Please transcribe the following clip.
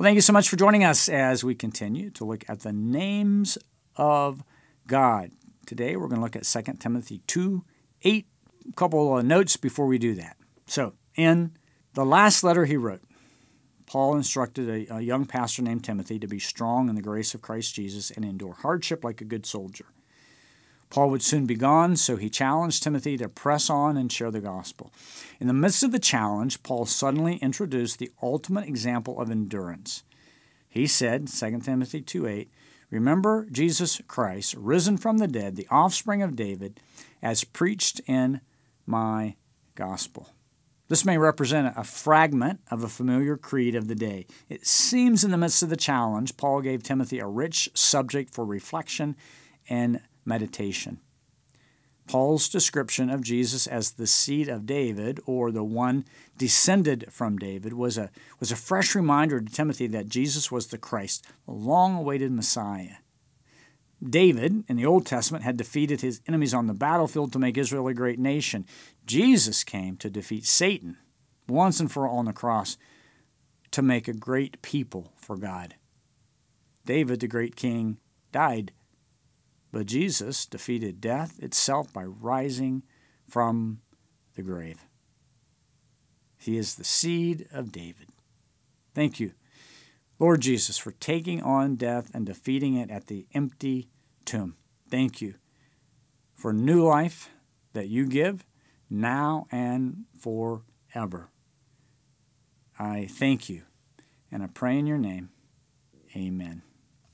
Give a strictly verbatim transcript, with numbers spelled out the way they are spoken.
Well, thank you so much for joining us as we continue to look at the names of God. Today we're going to look at Second Timothy two eight. A couple of notes before we do that. So, in the last letter he wrote, Paul instructed a, a young pastor named Timothy to be strong in the grace of Christ Jesus and endure hardship like a good soldier. Paul would soon be gone, so he challenged Timothy to press on and share the gospel. In the midst of the challenge, Paul suddenly introduced the ultimate example of endurance. He said, Second Timothy two eight, "Remember Jesus Christ, risen from the dead, the offspring of David, as preached in my gospel." This may represent a fragment of a familiar creed of the day. It seems in the midst of the challenge, Paul gave Timothy a rich subject for reflection and meditation. Paul's description of Jesus as the seed of David, or the one descended from David, was a, was a fresh reminder to Timothy that Jesus was the Christ, the long-awaited Messiah. David, in the Old Testament, had defeated his enemies on the battlefield to make Israel a great nation. Jesus came to defeat Satan once and for all on the cross to make a great people for God. David, the great king, died, but Jesus defeated death itself by rising from the grave. He is the seed of David. Thank you, Lord Jesus, for taking on death and defeating it at the empty tomb. Thank you for new life that you give now and forever. I thank you, and I pray in your name. Amen.